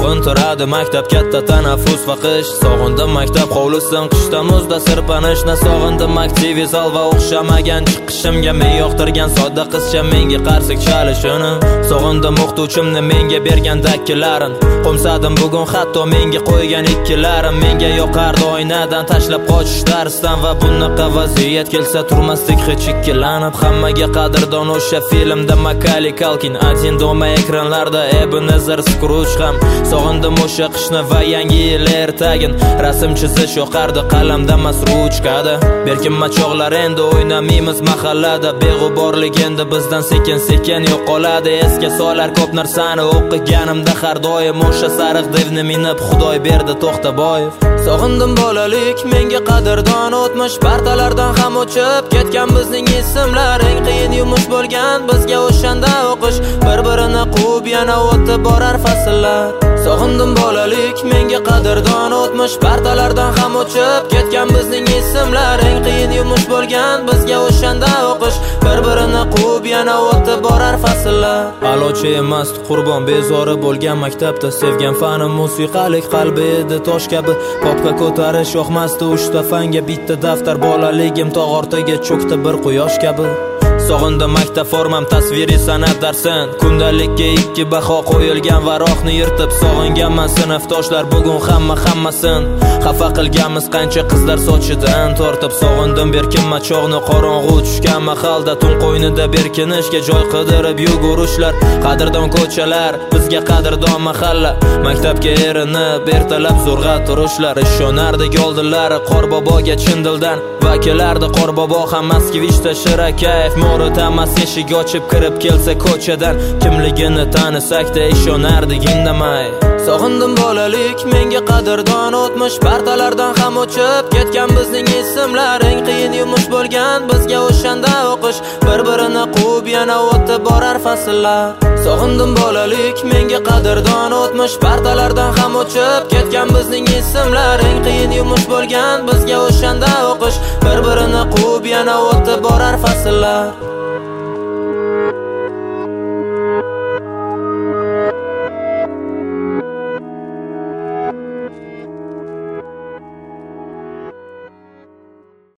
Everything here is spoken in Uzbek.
Sog'intiradi maktab katta tanaffus va qish. Sog'indim maktab hovlisin qishda muzda sirpanishni. Sog'indim aktiv zal va o'xshamagan chiqishimga. Men yoqtirgan sodda qizcha menga qarsak chalishini. Sog'indim o'qituvchimni menga bergan dakkilarin. Qo'msadim bugun hatto menga qo'ygan ikkilarim. Menga yoqardi oynadan tashlab qochish darsdan. Va bunaqa vaziyat kelsa turmasdik hech ikkilanib. Hammaga qadrdon o'sha filmda Macaulay Culkin, Один дома ekranlarda Ebenezer Scrooge ham. Sog'indim o'sha qishni va yangi yil ertagin. Rasm chizish yoqardi qalamda emas ruchkada. Berkinma chog'lar endi o'ynamaymiz mahallada. Beg'uborlik endi bizdan sekin-sekin yo'qoladi. Esga solar ko'p narsani o'qiganimda har doim o'sha sariq devni minib Xudoy berdi To'xtaboyev. Sog'indim bolalik, menga qadrdon o'tmish. Partalardan ham o'chib ketgan bizning ismlar. Eng qiyin yumush bo'lgan bizga o'shanda o'qish. Bir-birini quvib yana o'tib borar fasllar. Sog'indim bolalik, menga qadrdon o'tmish. Partalardan ham o'chib ketgan bizning ismlar. Eng qiyin yumush bo'lgan bizga o'shanda o'qish. Bir-birini quvib yana o'tib borar fasllar. Alochi emas qurbon bezori bo'lgan maktabda. Sevgan fanim musiqalik, qalbi edi tosh kabi. Popga ko'tarish yoqmasdi uchta fanga. Bitta daftar bolaligim tog' ortiga cho'kdi bir quyosh kabi. Sog'indim maktab formam tasviriy san'at darsin. Kundalikka 2 baho qo'yilgan varoqni yirtib sog'inganman sinfdoshlar bugun hammasin. Xafa qilganmiz qancha qizlar sochidan tortib. Sog'indim berkinma chog'ni qorong'u tushgan mahalda. Tun qo'ynida berkinishga joy qidirib yugurishlar. Qadrdon ko'chalar, bizga qadrdon mahalla. Maktabga erinib ertalab zo'rg'a turishlar. Ishonardik oldinlari Qorboboga chin dildan. Va kelardi Qorbobo ham Moskvishda Shirakayf. Mo'ritamas eshik ochib kirib kelsa ko'chadan. Kimligini tanisakda ishonardik indamay. Sog'indim bolalik, menga qadrdon o'tmish. Partalardan ham o'chib ketgan bizning ismlar. Eng qiyin yumush bo'lgan bizga o'shanda o'qish. Bir-birini quvib yana o'tib borar fasllar. Sog'indim bolalik, menga qadrdon o'tmish. Partalardan ham o'chib ketgan bizning ismlar. Eng qiyin yumush bo'lgan bizga o'shanda o'qish. Bir-birini quvib yana o'tib borar fasllar.